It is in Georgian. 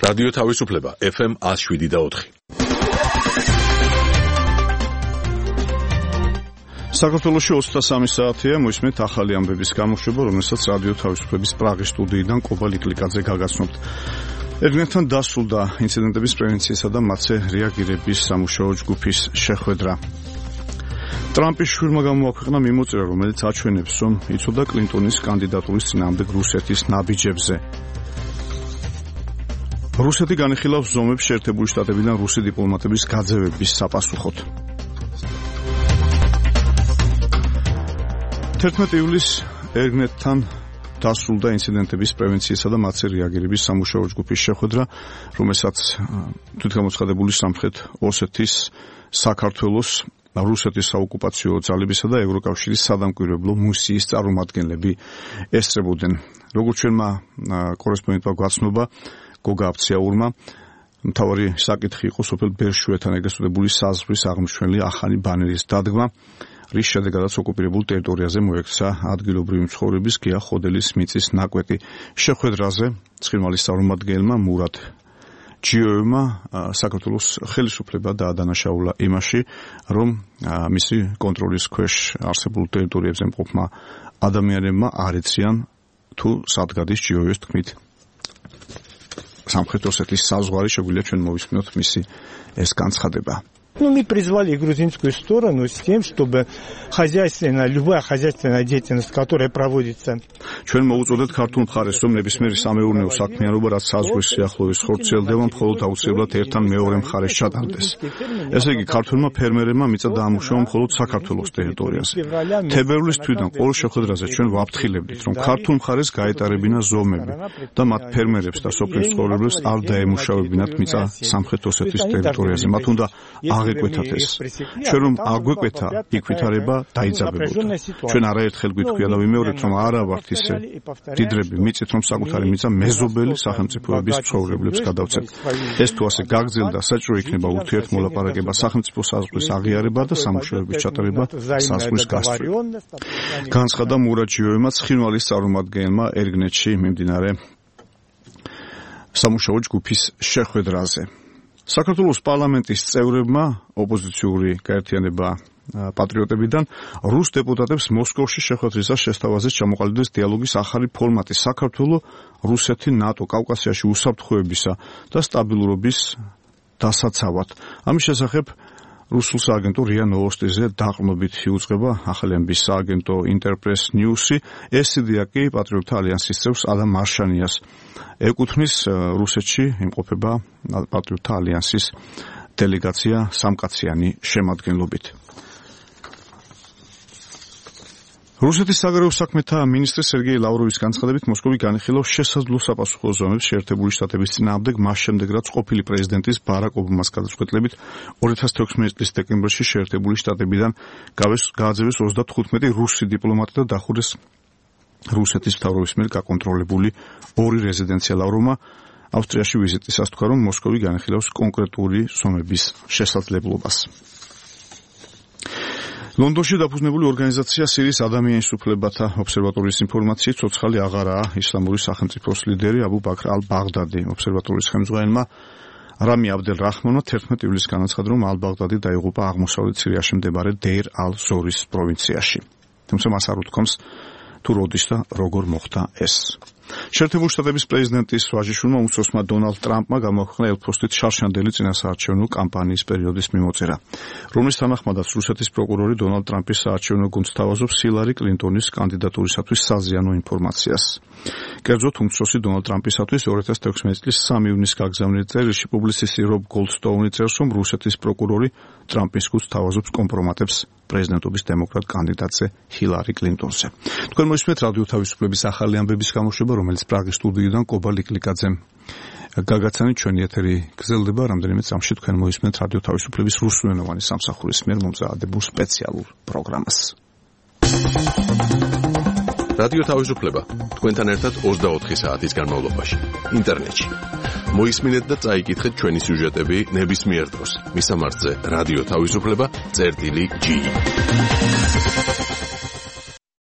რადიო თავისუფლება FM 107.4. საქართველოში 23 საათია, მოისმენთ ახალი ამბების გამოშვება, რომელსაც რადიო თავისუფლების პრაღის სტუდიიდან კობა ლიკლიკაძე გაგაცნობთ. ერთმანეთთან დასრულდა ინციდენტების პრევენციისა და მათზე რეაგირების სამუშაო ჯგუფის შეხვედრა. ტრამპის შვილმა გამოაქვეყნა მიმოწერა, რომელიც აჩვენებს, რომ იცოდა კლინტონის კანდიდატურის წინააღმდეგ რუსეთის ნაბიჯებზე. რუსეთი განიხილავს ზომებს შეერთებული შტატებიდან რუსი დიპლომატების გაძევების საპასუხოდ. 11 ივლისს ერთმანეთთან დასრულდა ინციდენტების პრევენციისა და მათზე რეაგირების სამუშაო ჯგუფის შეხვედრა, რომელსაც თვითგამოცხადებული სამხრეთ ოსეთის, საქართველოს, რუსეთის საოკუპაციო ძალებისა და ევროკავშირის სადამკვირვებლო მისიის წარმომადგენლები ესწრებოდნენ. როგორც ჩვენმა კორესპონდენტმა გვაცნობა, გოგა აფციაურმა, მთავარი საკითხი იყო სოფელ ბერშუეთან ეგრესუდებული საზღვრის აღმნიშვნელი ახალი ბანერის დადგმა, რის შედეგადაც ოკუპირებულ ტერიტორიაზე მოექცა ადგილობრივი მცხოვრების გია ხოდელის მიწის ნაკვეთი. შეხვედრაზე ცხინვალის წარმომადგენელმა მურატ ჯიოევმა საქართველოს ხელისუფლება დაადანაშაულა იმაში, რომ მისი კონტროლის ქვეშ არსებულ ტერიტორიებზე მყოფმა ადამიანებმა არ ეციან თუ სად გადის ჯიოევის თქმით სამხრეთ ოსეთის საზღვარი. შეგვიძლია ჩვენ მოვისმინოთ მისი ეს განცხადება. Мы призвали грузинскую сторону с тем, чтобы любая хозяйственная деятельность, которая проводится. ჩვენ მოუწოდეთ ქართულ მხარეს, რომ ნებისმიერი სამეურნეო საქმიანობა, რაც საზღვრის სიახლოვეს ხორციელდება, მხოლოდ აუცილებლად ერთთან მეორე მხარეს ჩატარდეს. ესე იგი, ქართველმა ფერმერებმა მიწა დაამუშავა მხოლოდ საქართველოს ტერიტორიაზე. თებერვლის თვიდან ყოველ შეხვედრაზე ჩვენ ვაფრთხილებდით, რომ ქართულ მხარეს გაეტარებინა ზომები და მათ ფერმერებს და სოფლის მცხოვრებლებს არ დაემუშავებინათ მიწა სამხრეთ ოსეთის ტერიტორიაზე. მათ უნდა აგვეკვეთათ ეს. ჩვენ რომ აგვეკვეთა, იქ ვითარება დაიძაბებოდა. ჩვენ არაერთხელ გვითქვია და ვიმეორებთ, რომ არა ვართ ისე დიდრები მიწით, რომ საკუთარი მიწა მეზობელი სახელმწიფოების მცხოვრებლებს გადავცეთ. ეს თუ ასე გაგრძელდა, საჭირო იქნება ურთიერთმოლაპარაკება, სახელმწიფო საზღვრის აღიარება და სამუშაოების ჩატარება საზღვრის გასწვრივ. განცხადა მურატ ჯიოევმა ცხინვალის წარმომადგენელმა ერგნეთში მიმდინარე სამუშაო ჯგუფის შეხვედრაზე. საქართველოს პარლამენტის წევრებმა ოპოზიციური გაერთიანება პატრიოტებიდან რუს დეპუტატებს მოსკოვში შეხვედრისას შესთავაზეს ჩამოყალიბდეს დიალოგის ახალი ფორმატი საქართველო, რუსეთი, ნატო, კავკასიაში უსაფრთხოებისა და სტაბილურობის დასაცავად. ამის შესახებ რუსულ სააგენტო რია ნოვოსტიზე დაყრდნობით იუწყება ახალი ამბის სააგენტო ინტერპრეს ნიუსი. ეს იდეა კი პატრიოტთა ალიანსის წევრს ადამ მარშანიას ეკუთვნის. რუსეთში იმყოფება პატრიოტთა ალიანსის დელეგაცია სამკაციანი შემადგენლობით. რუსეთის საგარეო საქმეთა მინისტრი სერგეი ლავროვის განცხადებით, მოსკოვი განიხილავს შესაძლო sapasukho ზომებს შეერთებული შტატების წინააღმდეგ მას შემდეგ, რაც ყოფილი პრეზიდენტის ბარაკ ობამას გადაწყვეტილებით 2016 წლის დეკემბერში შეერთებული შტატებიდან გააძევეს 35 რუსი დიპლომატი და დახურეს რუსეთის მთავრობის მიერ გაკონტროლებული 2 რეზიდენცია. ლავროვმა ავსტრიაში ვიზიტისას თქვა, რომ მოსკოვი განიხილავს კონკრეტული ზომების შესაძლებლობას. ლონდონში დაფუძნებული ორგანიზაცია სირიის ადამიანის უფლებათა ობსერვატორიის ინფორმაციით, ცოცხალი აღარაა ისლამური სახელმწიფოს ლიდერი აბუ ბაქრ ალ-ბაღდადი. ობსერვატორის ხელმძღვანელმა რამი აბდელ რაჰმანმა 11 ივლისს განაცხადა, რომ ალ-ბაღდადი დაიღუპა აღმოსავლეთ სირიაში მდებარე დეირ ალ-ზორის პროვინციაში. თუმცა მას არ უთქვამს თუ როდის და როგორ მოხდა ეს. შეერთებული შტატების პრეზიდენტის ვაჟიშვილმა უმცროსმა დონალდ ტრამპმა გამოაქვეყნა ელფოსტით შარშანდელი წინასაარჩევნო კამპანიის პერიოდის მიმოწერა, რომლის თანახმადაც რუსეთის პროკურორი დონალდ ტრამპის საარჩევნო გუნდს თავაზობს ჰილარი კლინტონის კანდიდატურისათვის საზიანო ინფორმაციას. კერძოდ, უმცროსი დონალდ ტრამპისათვის 2016 წლის 3 ივნისს გაგზავნილ წერილში პუბლიცისტი რობ გოლდსტოუნი წერს, რომ რუსეთის პროკურორი ტრამპის გუნდს თავაზობს კომპრომატებს პრეზიდენტობის დემოკრატ კანდიდატზე ჰილარი კლინტონზე. თქვენ მოისმენთ რადიო თავისუფლების ახალი ამბების გამოშვება, რომელიც პრაღის სტუდიიდან კობა ლიკლიკაძემ გაგაცანით. ჩვენი ეთერი გრძელდება. რამდენიმე წამში თქვენ მოისმენთ რადიო თავისუფლების რუსულენოვანი სამსახურის მიერ მომზადებულ სპეციალურ პროგრამას. რადიო თავისუფლება თქვენთან ერთად 24 საათის განმავლობაში ინტერნეტში. მოისმინეთ და წაიკითხეთ ჩვენი სიუჟეტები ნებისმიერ დროს. მისამართზე რადიო თავისუფლება.gi